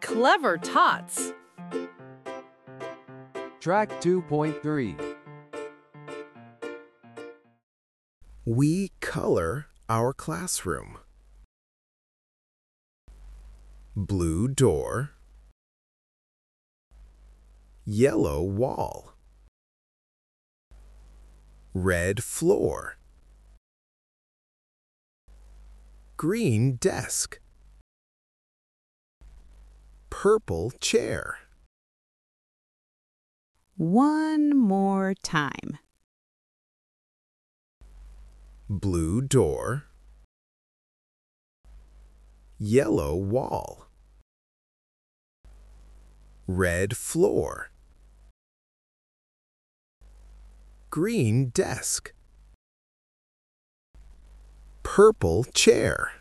clever tots. Track 2.3. We color our classroom. Blue door, yellow wall, red floor, green desk, purple chair. One more time. Blue door, yellow wall, red floor, green desk, purple chair.